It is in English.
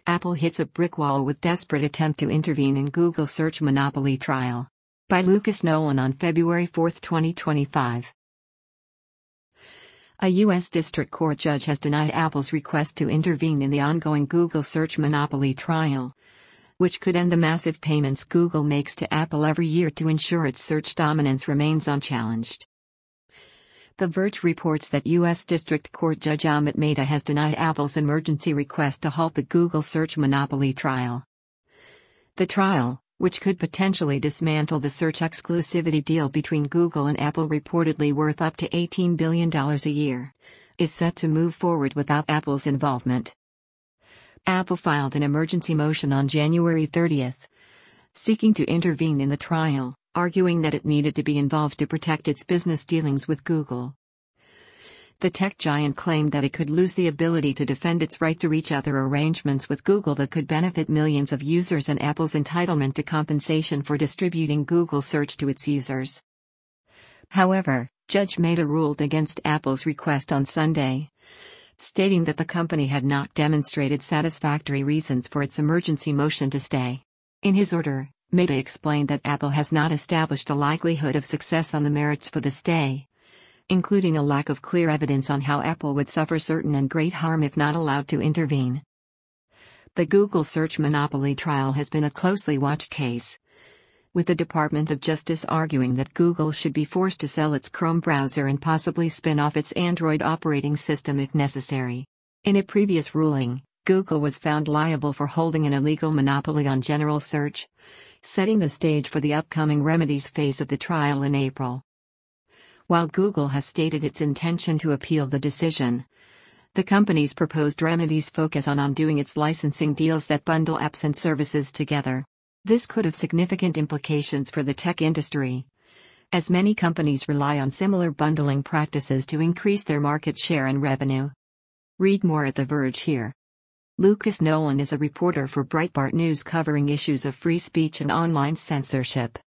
Apple hits a brick wall with desperate attempt to intervene in Google search monopoly trial. By Lucas Nolan on February 4, 2025. A U.S. District Court judge has denied Apple's request to intervene in the ongoing Google search monopoly trial, which could end the massive payments Google makes to Apple every year to ensure its search dominance remains unchallenged. The Verge reports that U.S. District Court Judge Amit Mehta has denied Apple's emergency request to halt the Google search monopoly trial. The trial, which could potentially dismantle the search exclusivity deal between Google and Apple, reportedly worth up to $18 billion a year, is set to move forward without Apple's involvement. Apple filed an emergency motion on January 30, seeking to intervene in the trial, arguing that it needed to be involved to protect its business dealings with Google. The tech giant claimed that it could lose the ability to defend its right to reach other arrangements with Google that could benefit millions of users and Apple's entitlement to compensation for distributing Google search to its users. However, Judge Mehta ruled against Apple's request on Sunday, stating that the company had not demonstrated satisfactory reasons for its emergency motion to stay. In his order, Mehta explained that Apple has not established a likelihood of success on the merits for the stay, including a lack of clear evidence on how Apple would suffer certain and great harm if not allowed to intervene. The Google search monopoly trial has been a closely watched case, with the Department of Justice arguing that Google should be forced to sell its Chrome browser and possibly spin off its Android operating system if necessary. In a previous ruling, Google was found liable for holding an illegal monopoly on general search, setting the stage for the upcoming remedies phase of the trial in April. While Google has stated its intention to appeal the decision, the company's proposed remedies focus on undoing its licensing deals that bundle apps and services together. This could have significant implications for the tech industry, as many companies rely on similar bundling practices to increase their market share and revenue. Read more at The Verge here. Lucas Nolan is a reporter for Breitbart News covering issues of free speech and online censorship.